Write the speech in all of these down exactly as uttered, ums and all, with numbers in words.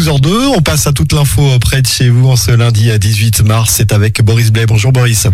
douze heures deux, on passe à toute l'info près de chez vous en ce lundi à dix-huit mars. C'est avec Boris Blais. Bonjour Boris.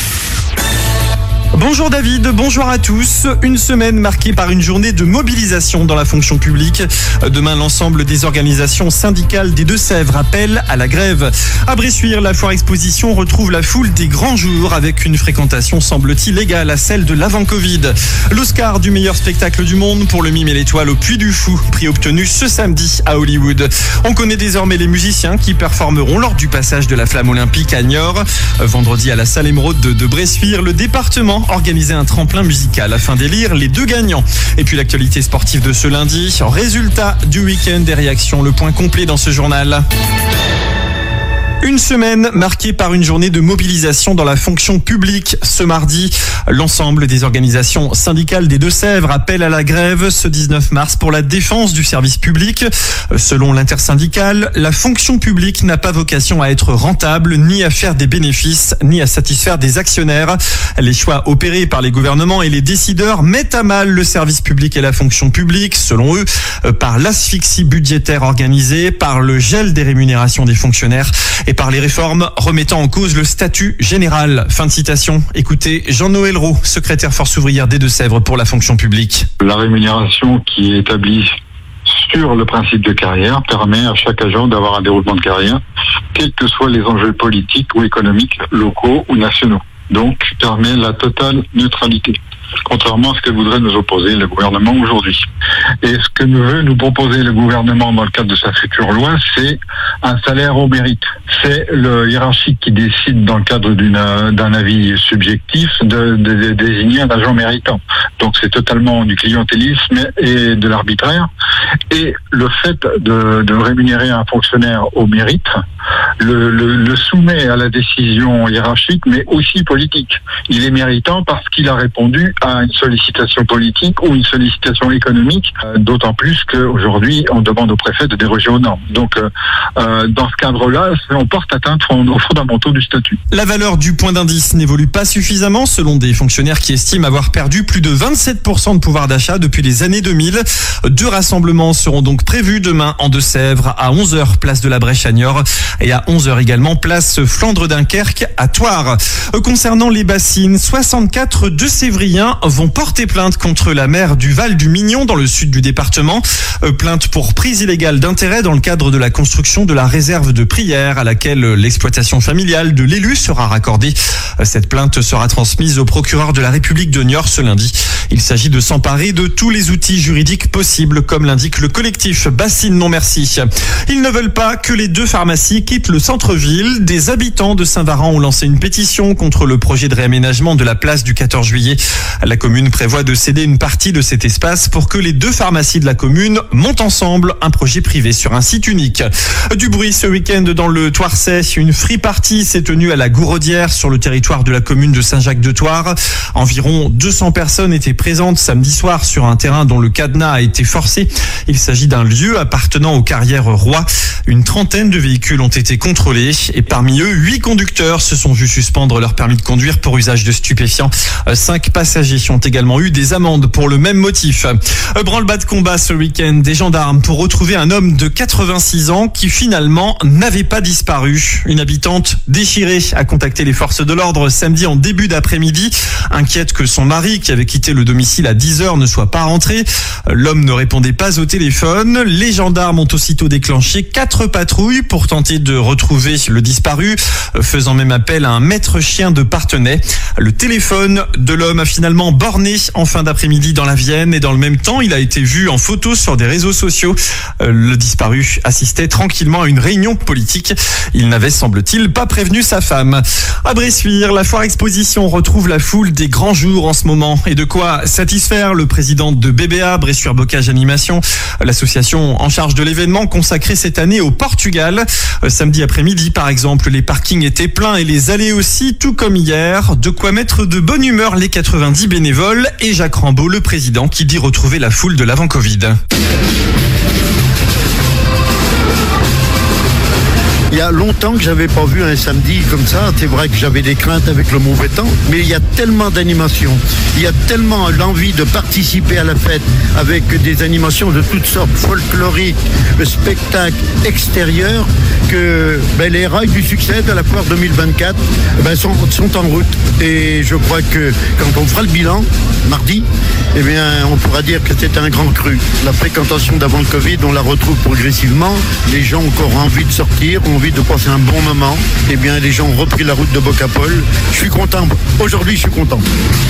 Bonjour David, bonjour à tous. Une semaine marquée par une journée de mobilisation dans la fonction publique. Demain, l'ensemble des organisations syndicales des Deux-Sèvres appellent à la grève. À Bressuire, la foire exposition retrouve la foule des grands jours avec une fréquentation semble-t-il égale à celle de l'avant-Covid. L'Oscar du meilleur spectacle du monde pour le Mime et l'étoile au Puy du Fou, prix obtenu ce samedi à Hollywood. On connaît désormais les musiciens qui performeront lors du passage de la flamme olympique à Niort. Vendredi à la salle Émeraude de Bressuire, le département organisé un tremplin musical afin d'élire les deux gagnants. Et puis l'actualité sportive de ce lundi, résultat du week-end des réactions, le point complet dans ce journal. Une semaine marquée par une journée de mobilisation dans la fonction publique. Ce mardi, l'ensemble des organisations syndicales des Deux-Sèvres appellent à la grève ce dix-neuf mars pour la défense du service public. Selon l'intersyndicale, la fonction publique n'a pas vocation à être rentable, ni à faire des bénéfices, ni à satisfaire des actionnaires. Les choix opérés par les gouvernements et les décideurs mettent à mal le service public et la fonction publique, selon eux, par l'asphyxie budgétaire organisée, par le gel des rémunérations des fonctionnaires et par les réformes remettant en cause le statut général. Fin de citation. Écoutez Jean-Noël Roux, secrétaire force ouvrière des Deux-Sèvres pour la fonction publique. La rémunération qui est établie sur le principe de carrière permet à chaque agent d'avoir un déroulement de carrière, quels que soient les enjeux politiques ou économiques, locaux ou nationaux. Donc, permet la totale neutralité, contrairement à ce que voudrait nous opposer le gouvernement aujourd'hui. Et ce que nous veut nous proposer le gouvernement dans le cadre de sa future loi, c'est un salaire au mérite. C'est le hiérarchique qui décide dans le cadre d'une, d'un avis subjectif de, de, de désigner un agent méritant. Donc c'est totalement du clientélisme et de l'arbitraire. Et le fait de, de rémunérer un fonctionnaire au mérite le, le, le soumet à la décision hiérarchique, mais aussi politique. Il est méritant parce qu'il a répondu à une sollicitation politique ou une sollicitation économique, euh, d'autant plus qu'aujourd'hui, on demande au préfet de déroger aux normes. Donc, euh, euh, dans ce cadre-là, on porte atteinte aux fondamentaux du statut. La valeur du point d'indice n'évolue pas suffisamment, selon des fonctionnaires qui estiment avoir perdu plus de vingt-sept pour cent de pouvoir d'achat depuis les années deux mille. Deux rassemblements seront donc prévus demain en Deux-Sèvres, à onze heures, place de la Brèche à Niort, et à onze heures également, place Flandre-Dunkerque à Thouars. Concernant les bassines, soixante-quatre Deux-Sévriens vont porter plainte contre la maire du Val du Mignon dans le sud du département. Plainte pour prise illégale d'intérêt dans le cadre de la construction de la réserve de prière à laquelle l'exploitation familiale de l'élu sera raccordée. Cette plainte sera transmise au procureur de la République de Niort ce lundi. Il s'agit de s'emparer de tous les outils juridiques possibles, comme l'indique le collectif Bassines Non Merci. Ils ne veulent pas que les deux pharmacies quittent le centre-ville. Des habitants de Saint-Varan ont lancé une pétition contre le projet de réaménagement de la place du quatorze juillet. La commune prévoit de céder une partie de cet espace pour que les deux pharmacies de la commune montent ensemble un projet privé sur un site unique. Du bruit ce week-end dans le Thouarsais. Une free party s'est tenue à la Gouraudière sur le territoire de la commune de Saint-Jacques-de-Thouars. Environ deux cents personnes étaient présentes samedi soir sur un terrain dont le cadenas a été forcé. Il s'agit d'un lieu appartenant aux carrières Roy. Une trentaine de véhicules ont été contrôlés et parmi eux, huit conducteurs se sont vus suspendre leur permis de conduire pour usage de stupéfiants. Cinq passagers ont également eu des amendes pour le même motif. Branle-bas de combat ce week-end des gendarmes pour retrouver un homme de quatre-vingt-six ans qui finalement n'avait pas disparu. Une habitante déchirée a contacté les forces de l'ordre samedi en début d'après-midi, inquiète que son mari, qui avait quitté le domicile à dix heures, ne soit pas rentré. L'homme ne répondait pas au téléphone. Les gendarmes ont aussitôt déclenché quatre patrouilles pour tenter de retrouver le disparu, faisant même appel à un maître chien de Parthenay. Le téléphone de l'homme a finalement borné en fin d'après-midi dans la Vienne et dans le même temps, il a été vu en photo sur des réseaux sociaux. Le disparu assistait tranquillement à une réunion politique. Il n'avait, semble-t-il, pas prévenu sa femme. À Bressuire, la foire exposition retrouve la foule des grands jours en ce moment. Et de quoi satisfaire le président de B B A, Bressuire Bocage Animation, l'association en charge de l'événement consacré cette année au Portugal. Samedi après-midi, par exemple, les parkings étaient pleins et les allées aussi, tout comme hier. De quoi mettre de bonne humeur les quatre-vingt-dix bénévoles et Jacques Rambaud, le président, qui dit retrouver la foule de l'avant-Covid. Il Il y a longtemps que j'avais pas vu un samedi comme ça. C'est vrai que j'avais des craintes avec le mauvais temps, mais il y a tellement d'animations, il y a tellement l'envie de participer à la fête avec des animations de toutes sortes, folkloriques, spectacles extérieurs, que ben, les rails du succès de la foire deux mille vingt-quatre ben, sont, sont en route. Et je crois que quand on fera le bilan, mardi, eh bien, on pourra dire que c'est un grand cru. La fréquentation d'avant le Covid, on la retrouve progressivement. Les gens ont encore envie de sortir, ont envie de passer un bon moment. Eh bien, les gens ont repris la route de Bocapol. Je suis content. Aujourd'hui, je suis content.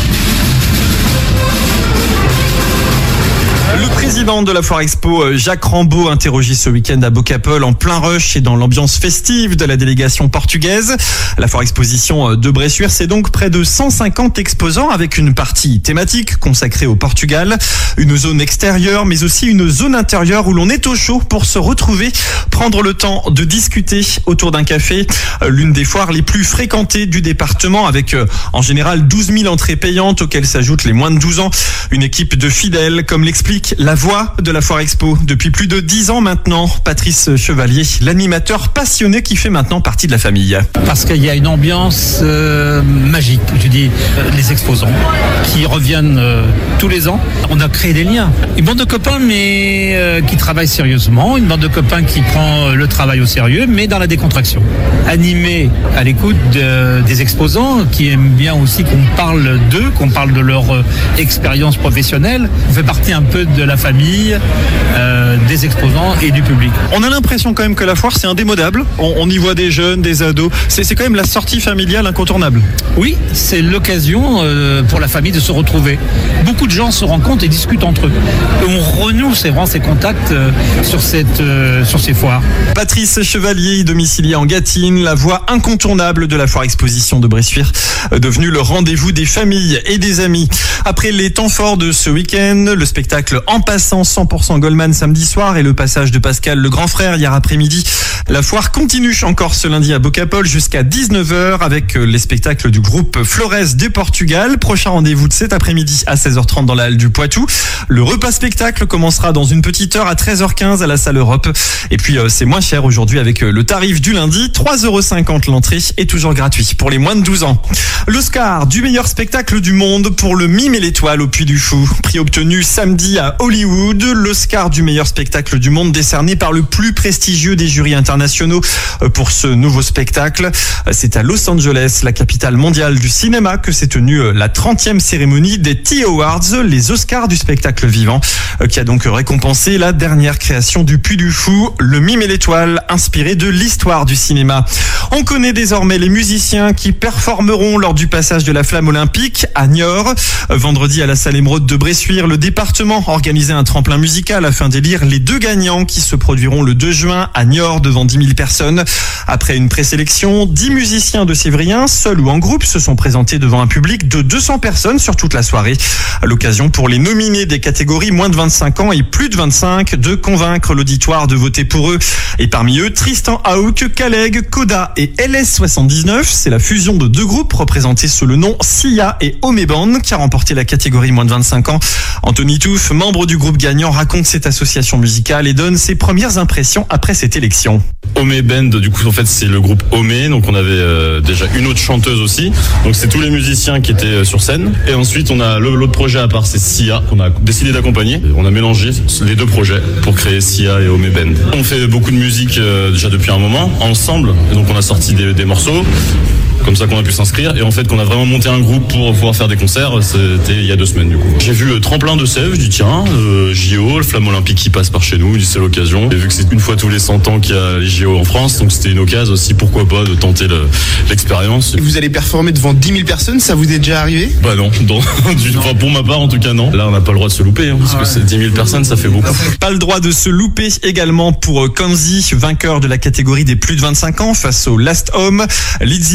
Le président de la Foire Expo, Jacques Rambaud, interrogé ce week-end à Bocapol en plein rush et dans l'ambiance festive de la délégation portugaise. La Foire Exposition de Bressuire, c'est donc près de cent cinquante exposants avec une partie thématique consacrée au Portugal, une zone extérieure mais aussi une zone intérieure où l'on est au chaud pour se retrouver, prendre le temps de discuter autour d'un café. L'une des foires les plus fréquentées du département avec en général douze mille entrées payantes auxquelles s'ajoutent les moins de douze ans. Une équipe de fidèles comme l'explique la voix de la Foire Expo depuis plus de dix ans maintenant. Patrice Chevalier, l'animateur passionné qui fait maintenant partie de la famille. Parce qu'il y a une ambiance euh, magique, je dis, euh, les exposants qui reviennent euh, tous les ans. On a créé des liens. Une bande de copains mais euh, qui travaillent sérieusement, une bande de copains qui prend le travail au sérieux mais dans la décontraction. Animés à l'écoute de, des exposants qui aiment bien aussi qu'on parle d'eux, qu'on parle de leur euh, expérience professionnelle. On fait partie un peu de la famille, euh, des exposants et du public. On a l'impression quand même que la foire c'est indémodable. On, on y voit des jeunes, des ados. C'est, c'est quand même la sortie familiale incontournable. Oui, c'est l'occasion euh, pour la famille de se retrouver. Beaucoup de gens se rencontrent et discutent entre eux. Et on renoue c'est vraiment ces contacts euh, sur, cette, euh, sur ces foires. Patrice Chevalier, domicilié en Gâtine, la voix incontournable de la Foire Exposition de Bressuire, devenue le rendez-vous des familles et des amis. Après les temps forts de ce week-end, le spectacle En passant cent pour cent Goldman samedi soir et le passage de Pascal le grand frère hier après-midi. La foire continue encore ce lundi à Bocapol jusqu'à dix-neuf heures avec les spectacles du groupe Flores de Portugal. Prochain rendez-vous de cet après-midi à seize heures trente dans la halle du Poitou. Le repas spectacle commencera dans une petite heure à treize heures quinze à la salle Europe. Et puis c'est moins cher aujourd'hui avec le tarif du lundi, trois euros cinquante l'entrée et toujours gratuit pour les moins de douze ans. L'Oscar du meilleur spectacle du monde pour Le Mime et l'Étoile au Puy du Fou. Prix obtenu samedi à Hollywood. L'Oscar du meilleur spectacle du monde décerné par le plus prestigieux des jurys internationaux pour ce nouveau spectacle. C'est à Los Angeles, la capitale mondiale du cinéma, que s'est tenue la trentième cérémonie des T Awards, les Oscars du spectacle vivant, qui a donc récompensé la dernière création du Puy du Fou, Le Mime et l'Étoile, inspiré de l'histoire du cinéma. On connaît désormais les musiciens qui performeront lors du passage de la flamme olympique à Niort. Vendredi à la salle Émeraude de Bressuire, le département organisait un tremplin musical afin d'élire les deux gagnants qui se produiront le deux juin à Niort devant dix mille personnes. Après une présélection, dix musiciens de Sévrien, seuls ou en groupe, se sont présentés devant un public de deux cents personnes sur toute la soirée. L'occasion pour les nominés des catégories moins de vingt-cinq ans et plus de vingt-cinq de convaincre l'auditoire de voter pour eux. Et parmi eux, Tristan Hauck, Caleg, Coda et L S soixante-dix-neuf. C'est la fusion de deux groupes représentés sous le nom Sia et Omeband qui a remporté la catégorie moins de vingt-cinq ans. Anthony Touffe, membre du groupe gagnant, raconte cette association musicale et donne ses premières impressions après cette élection. Omeband, du coup, en fait, c'est le groupe Omé. Donc, on avait euh, déjà une autre chanteuse aussi. Donc, c'est tous les musiciens qui étaient euh, sur scène. Et ensuite, on a le, l'autre projet à part, c'est Sia, qu'on a décidé d'accompagner. On a mélangé les deux projets pour créer Sia et Omeband. On fait beaucoup de musique euh, déjà depuis un moment, ensemble. Et donc, on a sorti des, des morceaux. Comme ça qu'on a pu s'inscrire et en fait qu'on a vraiment monté un groupe pour pouvoir faire des concerts. C'était il y a deux semaines du coup. J'ai vu euh, Tremplin de Sèvres, je dis tiens, euh, J O, le Flamme Olympique qui passe par chez nous, c'est l'occasion. Et vu que c'est une fois tous les cent ans qu'il y a les J O en France, donc c'était une occasion aussi, pourquoi pas, de tenter le, l'expérience. Vous allez performer devant dix mille personnes, ça vous est déjà arrivé ? Bah non, dans, du, enfin, pour ma part en tout cas non. Là on n'a pas le droit de se louper, hein, parce ah ouais. que c'est dix mille personnes, ça fait beaucoup. Pas le droit de se louper également pour Kanzi, vainqueur de la catégorie des plus de vingt-cinq ans face au Last Home. Lizzy,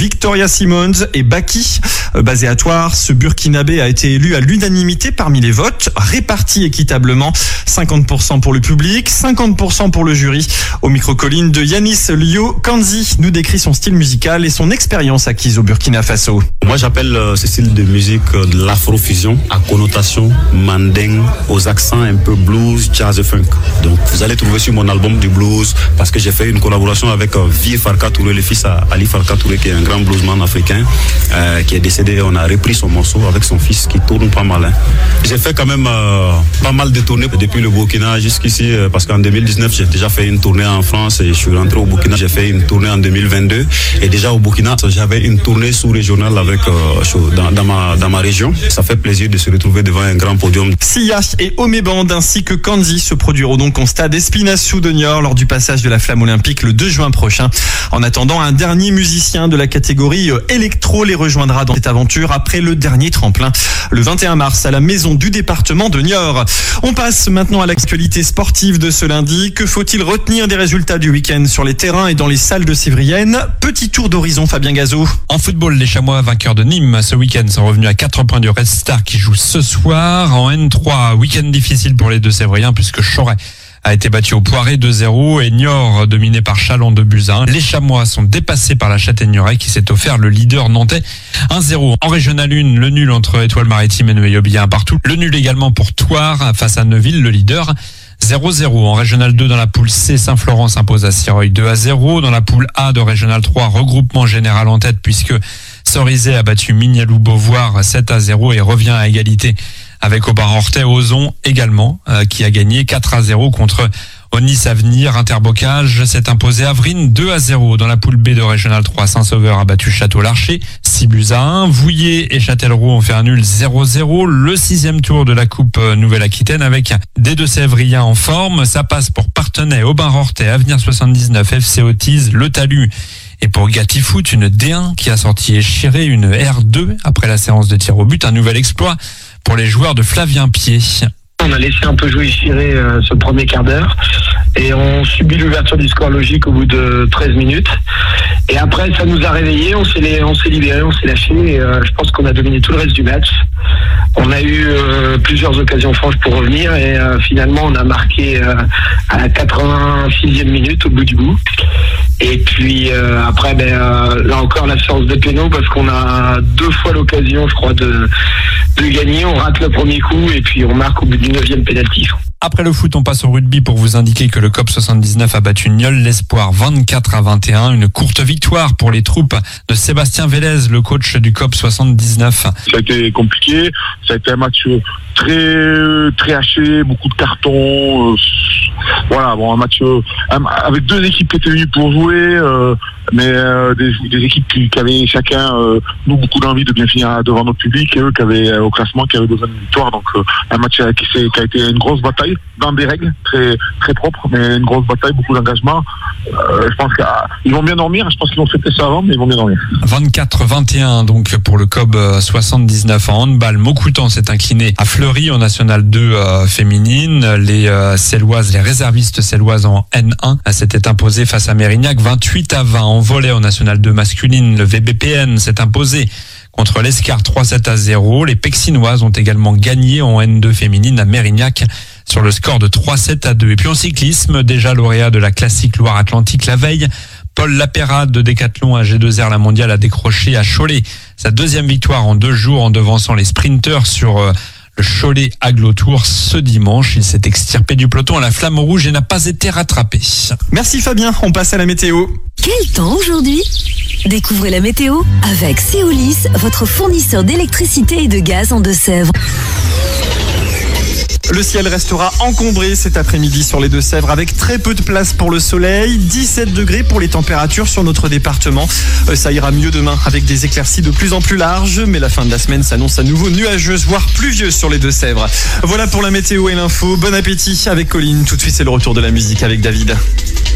Victoria Simons et Baki. Basé à Thouars, ce Burkinabé a été élu à l'unanimité parmi les votes, répartis équitablement. cinquante pour cent pour le public, cinquante pour cent pour le jury. Au micro-colline de Yanis Lio, Kanzi nous décrit son style musical et son expérience acquise au Burkina Faso. Moi, j'appelle euh, ce style de musique euh, de l'afrofusion à connotation mandingue, aux accents un peu blues, jazz et funk. Donc, vous allez trouver sur mon album du blues parce que j'ai fait une collaboration avec euh, Vieux Farka Touré, le fils à Ali Farka Touré, qui est un grand bluesman africain, euh, qui est décédé. On a repris son morceau avec son fils qui tourne pas mal. Hein. J'ai fait quand même euh, pas mal de tournées depuis le Burkina jusqu'ici euh, parce qu'en deux mille dix-neuf, j'ai déjà fait une tournée en France et je suis rentré au Burkina. J'ai fait une tournée en deux mille vingt-deux et déjà au Burkina, j'avais une tournée sous-régionale avec euh, dans, dans, ma, dans ma région. Ça fait plaisir de se retrouver devant un grand podium. Sia et Omeband ainsi que Kanzi se produiront donc au stade Espinassou de Niort lors du passage de la flamme olympique le deux juin prochain. En attendant, un dernier musicien de la catégorie électro les rejoindra dans cette aventure après le dernier tremplin le vingt et un mars à la maison du département de Niort. On passe maintenant à l'actualité sportive de ce lundi. Que faut-il retenir des résultats du week-end sur les terrains et dans les salles de Sévrienne? Petit tour d'horizon, Fabien Gazot. En football, les Chamois vainqueurs de Nîmes ce week-end sont revenus à quatre points du Red Star qui joue ce soir. En N trois, week-end difficile pour les deux Sévriens puisque Choret a été battu au Poiré deux zéro et Niort dominé par Chalon deux buts à un. Les Chamois sont dépassés par la Châtaigneraie qui s'est offert le leader nantais un zéro. En Régional un, le nul entre Étoile Maritime et Neuilly-Aubigny un partout. Le nul également pour Thouars face à Neuville, le leader zéro zéro. En Régional deux, dans la poule C, Saint-Florent s'impose à Sireuil deux à zéro. Dans la poule A de Régional trois, regroupement général en tête puisque Cerizay a battu Mignalou-Beauvoir sept à zéro et revient à égalité avec Aubin-Hortet. Ozon également euh, qui a gagné quatre à zéro contre Onis Avenir. Interbocage s'est imposé à Avrines deux à zéro. Dans la poule B de Régional trois, Saint-Sauveur a battu Château-Larcher six buts à un. Vouillé et Châtellerault ont fait un nul zéro zéro. Le sixième tour de la Coupe Nouvelle-Aquitaine avec des deux Sévriens en forme. Ça passe pour Partenay, Aubin-Hortet, Avenir soixante-dix-neuf, F C Otise, Le Talus. Et pour Gatti Foot, une D un qui a sorti Échiré, une R deux après la séance de tir au but. Un nouvel exploit pour les joueurs de Flavien Pied. On a laissé un peu jouer Échiré euh, ce premier quart d'heure et on subit l'ouverture du score logique au bout de treize minutes. Et après, ça nous a réveillés, on s'est, on s'est libéré, on s'est lâché et euh, je pense qu'on a dominé tout le reste du match. On a eu euh, plusieurs occasions franches pour revenir et euh, finalement on a marqué euh, à la quatre-vingt-sixième minute au bout du bout. Et puis euh, après, ben, euh, là encore la séance de péno parce qu'on a deux fois l'occasion, je crois, de, de gagner. On rate le premier coup et puis on marque au bout du neuvième pénalty. Après le foot, on passe au rugby pour vous indiquer que le C O P soixante-dix-neuf a battu Nieul l'Espoir vingt-quatre à vingt et un. Une courte victoire pour les troupes de Sébastien Vélez, le coach du C O P soixante-dix-neuf. Ça a été compliqué, ça a été un match très très haché, beaucoup de cartons. Euh, voilà, bon, un match euh, avec deux équipes qui étaient venues pour jouer, euh, mais euh, des, des équipes qui, qui avaient chacun euh, nous beaucoup d'envie de bien finir devant notre public et eux qui avaient euh, au classement qui avaient besoin d'une victoire. Donc euh, un match qui, s'est, qui a été une grosse bataille dans des règles très très propres, mais une grosse bataille, beaucoup d'engagement. Euh, je pense qu'ils vont bien dormir. Je pense qu'ils vont fêter ça avant, mais ils vont bien dormir. vingt-quatre vingt et un donc pour le C O B soixante-dix-neuf en handball. Maucoutan s'est incliné à Fleury en National deux euh, féminine. Les euh, Celloises, les réservistes celloises en N un s'étaient imposées face à Mérignac vingt-huit à vingt. En volley en National deux masculine, le V B P N s'est imposé contre l'Escar trois sept à zéro. Les Pexinoises ont également gagné en N deux féminine à Mérignac sur le score de trois sept à deux. Et puis en cyclisme, déjà lauréat de la classique Loire-Atlantique la veille, Paul Lapérade de Décathlon à G deux R la mondiale a décroché à Cholet sa deuxième victoire en deux jours en devançant les sprinteurs sur euh, le Cholet Aglo Tour ce dimanche. Il s'est extirpé du peloton à la flamme rouge et n'a pas été rattrapé. Merci Fabien, on passe à la météo. Quel temps aujourd'hui ? Découvrez la météo avec Céolis, votre fournisseur d'électricité et de gaz en Deux-Sèvres. Le ciel restera encombré cet après-midi sur les Deux-Sèvres avec très peu de place pour le soleil, dix-sept degrés pour les températures sur notre département. Ça ira mieux demain avec des éclaircies de plus en plus larges, mais la fin de la semaine s'annonce à nouveau nuageuse, voire pluvieuse sur les Deux-Sèvres. Voilà pour la météo et l'info. Bon appétit avec Colline. Tout de suite, c'est le retour de la musique avec David.